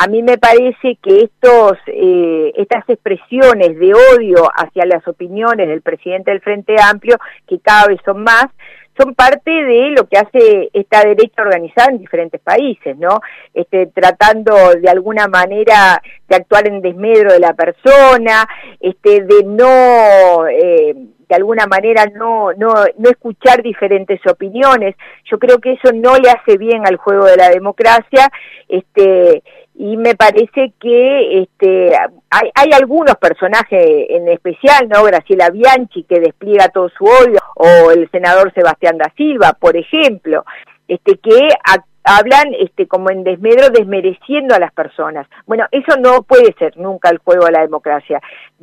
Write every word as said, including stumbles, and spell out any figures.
a mí me parece que estos eh, estas expresiones de odio hacia las opiniones del presidente del Frente Amplio, que cada vez son más, son parte de lo que hace esta derecha organizada en diferentes países, ¿no? Este, tratando de alguna manera de actuar en desmedro de la persona, este, de no, eh, de alguna manera no, no, no escuchar diferentes opiniones. Yo creo que eso no le hace bien al juego de la democracia, este, y me parece que este hay, hay algunos personajes en especial, ¿no? Graciela Bianchi, que despliega todo su odio, o el senador Sebastián da Silva, por ejemplo, este que a, hablan este como en desmedro, desmereciendo a las personas. Bueno, eso no puede ser nunca el juego de la democracia.